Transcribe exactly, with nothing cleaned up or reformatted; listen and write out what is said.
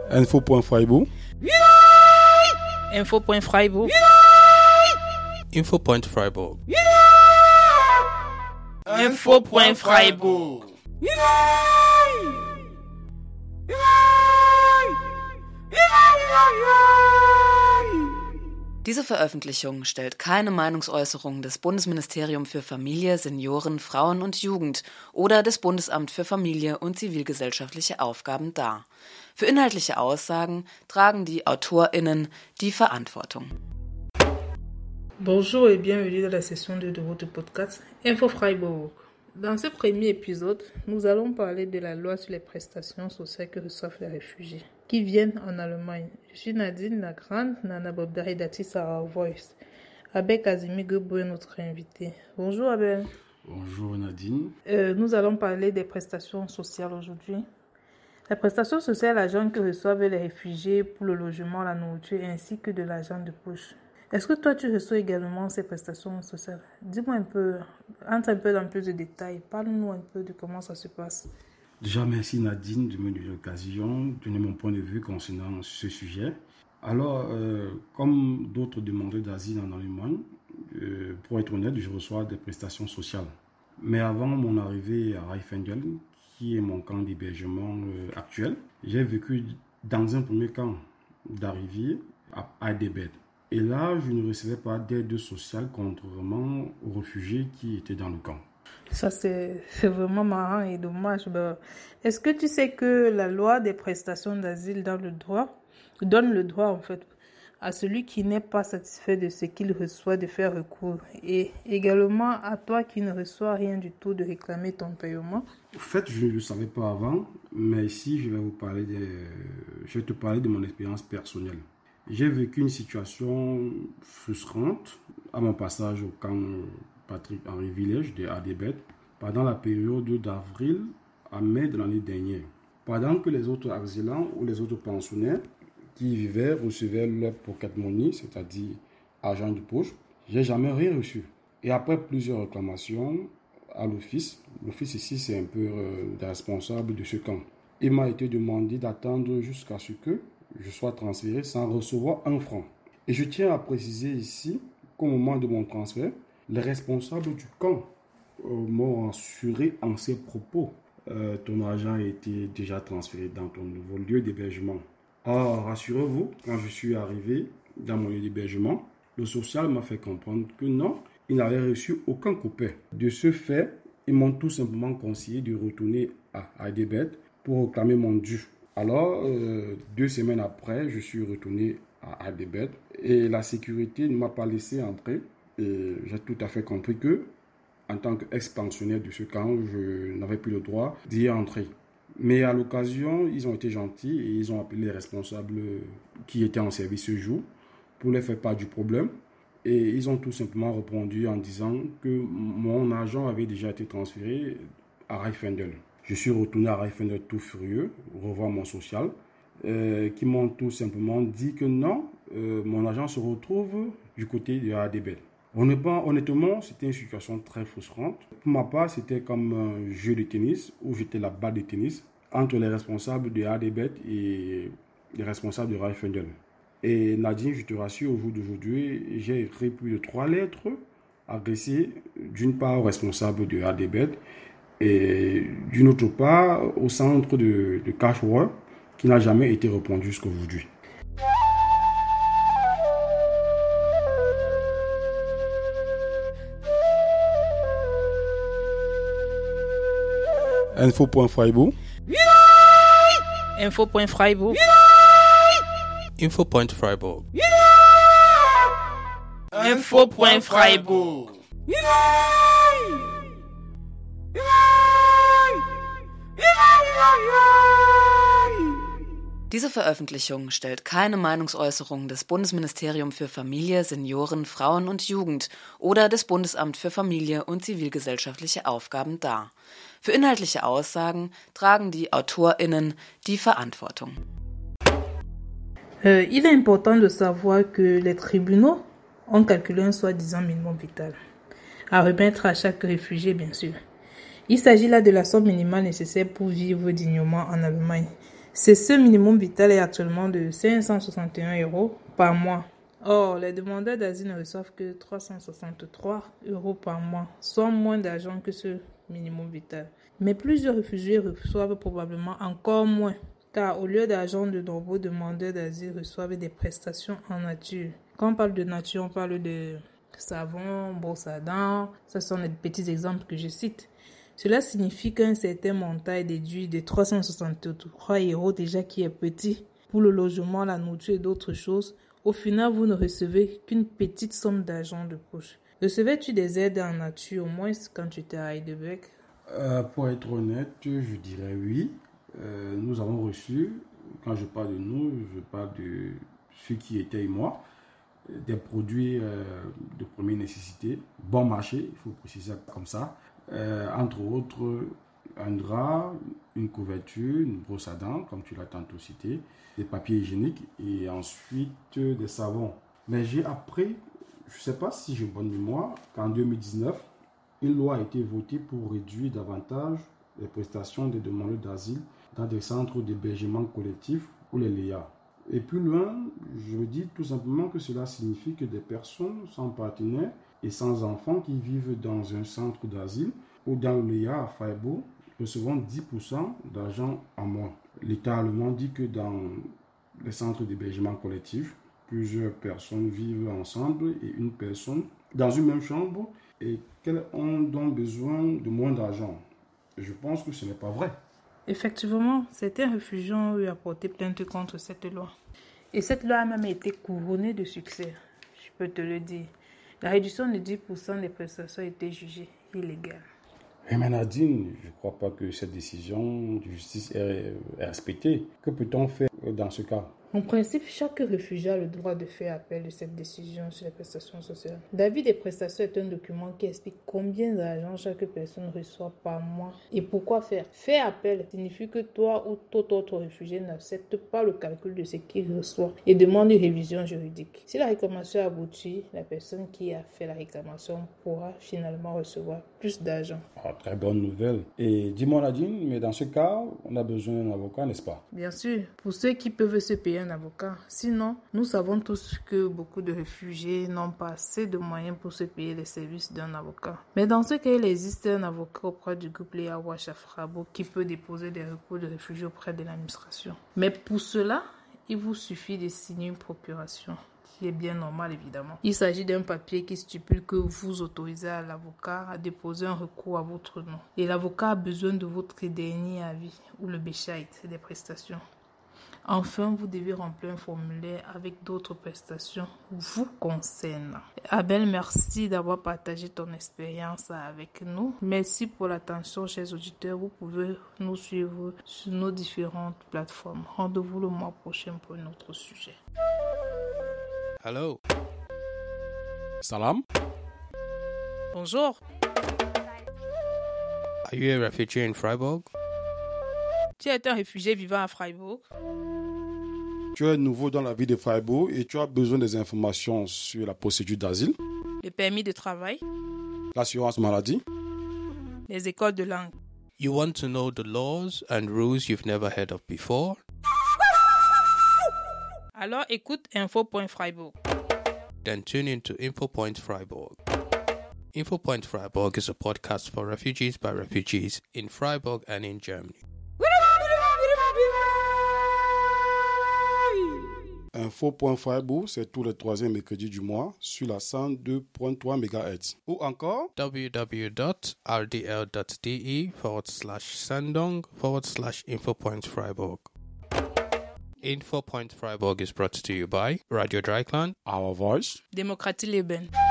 Info.Freiburg. Info.Freiburg. Info.Freiburg. Info.Freiburg. Diese Veröffentlichung stellt keine Meinungsäußerung des Bundesministerium für Familie, Senioren, Frauen und Jugend oder des Bundesamt für Familie und zivilgesellschaftliche Aufgaben dar. Für inhaltliche Aussagen tragen die AutorInnen die Verantwortung. Bonjour et bienvenue dans la session deux de votre podcast Info Freiburg. Dans ce premier épisode, nous allons parler de la loi sur les prestations sociales que reçoivent les réfugiés qui viennent en Allemagne. Je suis Nadine Lagrande, Nana Bobda, rédactrice à Our Voice. Abel Kazimi Gebo est notre invité. Bonjour Abel. Bonjour Nadine. Euh, nous allons parler des prestations sociales aujourd'hui. Les prestations sociales, l'argent que reçoivent les réfugiés pour le logement, la nourriture ainsi que de l'argent de poche. Est-ce que toi, tu reçois également ces prestations sociales? Dis-moi un peu, entre un peu dans plus de détails. Parle-nous un peu de comment ça se passe. Déjà, merci Nadine de me donner l'occasion de donner mon point de vue concernant ce sujet. Alors, euh, comme d'autres demandeurs d'asile en Allemagne, euh, pour être honnête, je reçois des prestations sociales. Mais avant mon arrivée à Reifendel, qui est mon camp d'hébergement euh, actuel, j'ai vécu dans un premier camp d'arrivée à Heidelberg. Et là, je ne recevais pas d'aide sociale contrairement aux réfugiés qui étaient dans le camp. Ça, c'est, c'est vraiment marrant et dommage. Ben, est-ce que tu sais que la loi des prestations d'asile dans le droit, donne le droit, en fait, à celui qui n'est pas satisfait de ce qu'il reçoit de faire recours et également à toi qui ne reçois rien du tout de réclamer ton paiement? En fait, je ne le savais pas avant, mais ici, je vais vous parler de, je vais te parler de mon expérience personnelle. J'ai vécu une situation frustrante à mon passage au camp Patrick-Henri Village de Heidelberg pendant la période d'avril à mai de l'année dernière. Pendant que les autres exilants ou les autres pensionnaires qui y vivaient recevaient leur pocket money, c'est-à-dire argent de poche, j'ai jamais rien reçu. Et après plusieurs réclamations à l'office, l'office ici c'est un peu euh, le responsable de ce camp, il m'a été demandé d'attendre jusqu'à ce que je sois transféré sans recevoir un franc. Et je tiens à préciser ici qu'au moment de mon transfert, les responsables du camp euh, m'ont assuré en ces propos euh, ton argent a été déjà transféré dans ton nouveau lieu d'hébergement. Or, rassurez-vous, quand je suis arrivé dans mon lieu d'hébergement, le social m'a fait comprendre que non, il n'avait reçu aucun coupé. De ce fait, ils m'ont tout simplement conseillé de retourner à Heidelberg pour réclamer mon dû. Alors, euh, deux semaines après, je suis retourné à Heidelberg et la sécurité ne m'a pas laissé entrer. Et j'ai tout à fait compris que, en tant qu'ex-pensionnaire de ce camp, je n'avais plus le droit d'y entrer. Mais à l'occasion, ils ont été gentils et ils ont appelé les responsables qui étaient en service ce jour pour leur faire part du problème. Et ils ont tout simplement répondu en disant que mon argent avait déjà été transféré à Reifendel. Je suis retourné à Reifendel tout furieux, revoir mon social, euh, qui m'ont tout simplement dit que non, euh, mon argent se retrouve du côté de Heidelberg. Honnêtement, c'était une situation très frustrante. Pour ma part, c'était comme un jeu de tennis où j'étais la balle de tennis entre les responsables de Heidelberg et les responsables de Reifendel. Et Nadine, je te rassure, au jour d'aujourd'hui, j'ai écrit plus de trois lettres adressées d'une part aux responsables de Heidelberg et d'une autre part au centre de, de Karlsruhe qui n'a jamais été répondu jusqu'à aujourd'hui. Info.Freiburg. Info.Freiburg. Info.Freiburg. Info.Freiburg. Diese Veröffentlichung stellt keine Meinungsäußerung des Bundesministerium für Familie, Senioren, Frauen und Jugend oder des Bundesamt für Familie und zivilgesellschaftliche Aufgaben dar. Für inhaltliche Aussagen tragen die AutorInnen die Verantwortung. Euh, il est important de savoir que les tribunaux ont calculé un soi-disant minimum vital à remettre à chaque réfugié, bien sûr. Il s'agit là de la somme minimale nécessaire pour vivre dignement en Allemagne. C'est ce minimum vital est actuellement de cinq cent soixante et un euros par mois. Or, les demandeurs d'asile ne reçoivent que trois cent soixante-trois euros par mois, soit moins d'argent que ce minimum vital. Mais plusieurs réfugiés reçoivent probablement encore moins, car au lieu d'argent, de nombreux demandeurs d'asile reçoivent des prestations en nature. Quand on parle de nature, on parle de savon, brosse à dents, ce sont les petits exemples que je cite. Cela signifie qu'un certain montant est déduit de trois cent soixante-trois euros déjà qui est petit pour le logement, la nourriture et d'autres choses. Au final, vous ne recevez qu'une petite somme d'argent de poche. Recevais-tu des aides en nature au moins quand tu étais à Heidelberg? Euh, pour être honnête, je dirais oui. Euh, nous avons reçu, quand je parle de nous, je parle de ceux qui étaient et moi, des produits euh, de première nécessité, bon marché, il faut préciser comme ça. Euh, entre autres, un drap, une couverture, une brosse à dents, comme tu l'as tantôt cité, des papiers hygiéniques et ensuite euh, des savons. Mais j'ai appris, je ne sais pas si j'ai bonne mémoire, qu'en deux mille dix-neuf, une loi a été votée pour réduire davantage les prestations des demandeurs d'asile dans des centres d'hébergement collectif ou les L E A. Et plus loin, je me dis tout simplement que cela signifie que des personnes sans partenaire et sans enfants qui vivent dans un centre d'asile ou dans le L E A à Freiburg recevront dix pour cent d'argent en moins. L'État allemand dit que dans les centres d'hébergement collectif, plusieurs personnes vivent ensemble et une personne dans une même chambre et qu'elles ont donc besoin de moins d'argent. Je pense que ce n'est pas vrai. Effectivement, certains réfugiés ont eu à porter plainte contre cette loi. Et cette loi a même été couronnée de succès, je peux te le dire. La réduction de dix pour cent des prestations a été jugée illégale. Mais Nadine, je ne crois pas que cette décision de justice est respectée. Que peut-on faire dans ce cas? En principe, chaque réfugié a le droit de faire appel de cette décision sur les prestations sociales. L'avis des prestations est un document qui explique combien d'argent chaque personne reçoit par mois et pourquoi faire. Faire appel signifie que toi ou tout autre réfugié n'accepte pas le calcul de ce qu'il reçoit et demande une révision juridique. Si la réclamation aboutit, la personne qui a fait la réclamation pourra finalement recevoir plus d'argent. Ah, très bonne nouvelle. Et dis-moi Nadine, mais dans ce cas, on a besoin d'un avocat, n'est-ce pas? Bien sûr, pour ceux qui peuvent se payer un avocat. Sinon, nous savons tous que beaucoup de réfugiés n'ont pas assez de moyens pour se payer les services d'un avocat. Mais dans ce cas, il existe un avocat auprès du groupe Léa Wash à Freiburg qui peut déposer des recours de réfugiés auprès de l'administration. Mais pour cela, il vous suffit de signer une procuration, qui est bien normal évidemment. Il s'agit d'un papier qui stipule que vous autorisez à l'avocat à déposer un recours à votre nom. Et l'avocat a besoin de votre dernier avis ou le Bescheid des prestations. Enfin, vous devez remplir un formulaire avec d'autres prestations vous concernant. Abel, merci d'avoir partagé ton expérience avec nous. Merci pour l'attention, chers auditeurs. Vous pouvez nous suivre sur nos différentes plateformes. Rendez-vous le mois prochain pour un autre sujet. Hello. Salam. Bonjour. Are you a refugee in Freiburg? Tu es un réfugié vivant à Freiburg. Tu es nouveau dans la ville de Freiburg et tu as besoin des informations sur la procédure d'asile, Le permis de travail. l'assurance maladie, Les écoles de langue. You want to know the laws and rules you've never heard of before? Alors écoute info.freiburg. Then tune in to InfoPoint Freiburg. InfoPoint Freiburg is a podcast for refugees by refugees in Freiburg and in Germany. Info.Freiburg, c'est tous les troisièmes mercredis du mois sur la cent deux virgule trois mégahertz. Ou encore www.rdl.de forward slash sendung forward slash InfoPoint Freiburg. InfoPoint Freiburg is brought to you by Radio Dreikland, Our Voice, Démocratie Leben.